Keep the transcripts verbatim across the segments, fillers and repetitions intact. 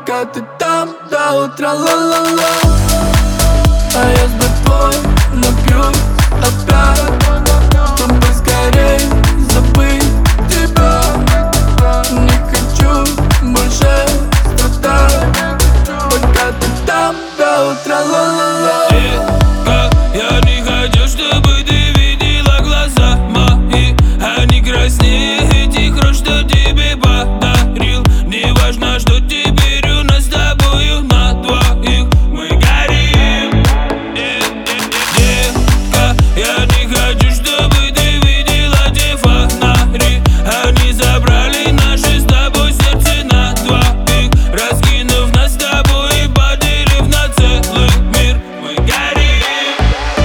пока ты там до утра, ла-ла-ла. А я с братвой напьюсь опять, чтобы скорей забыть тебя. Не хочу больше страдать, пока ты там до утра, ла-ла-ла. Детка, я не хочу, чтобы ты видела глаза мои. Они краснее этих роз, что тебе подарил. Не важно, что теперь у нас с тобою на двоих. Мы горим. Детка, я не хочу, чтобы ты видела те фонари. Они забрали наши с тобой сердце на двоих, раскинув нас с тобой и поделив на целый мир. Мы горим.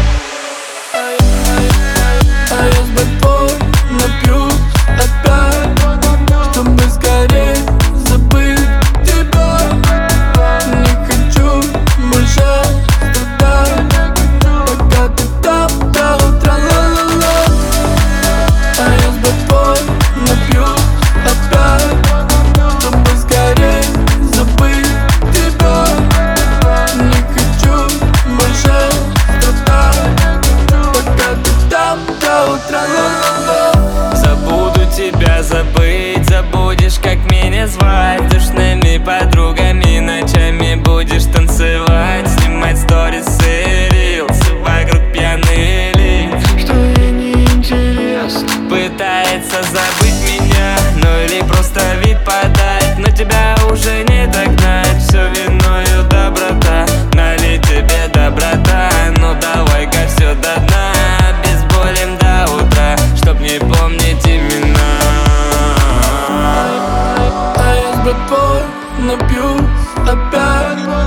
А я с братвой напьюсь опять, чтобы скорей забыть тебя. Не хочу больше страдать, пока ты там до утра, ла-ла-ла. А я с братвой напьюсь опять, чтобы скорей забыть тебя. Не хочу больше страдать, пока ты там до утра, ла-ла-ла. Забуду тебя забыть, забудешь, как меня звать. С душными подругами ночами будешь танцевать, снимать сторис и рилсы, вокруг пьяные лица. Что ей не интересно, Пытается забыть меня, ну или просто вид подать, но тебя уже не догнать. Все виною доброта, налить тебе доброта. Ну давай-ка все до дна, обезболим до утра, чтоб не помнить имена. а я с братвой напьюсь опять,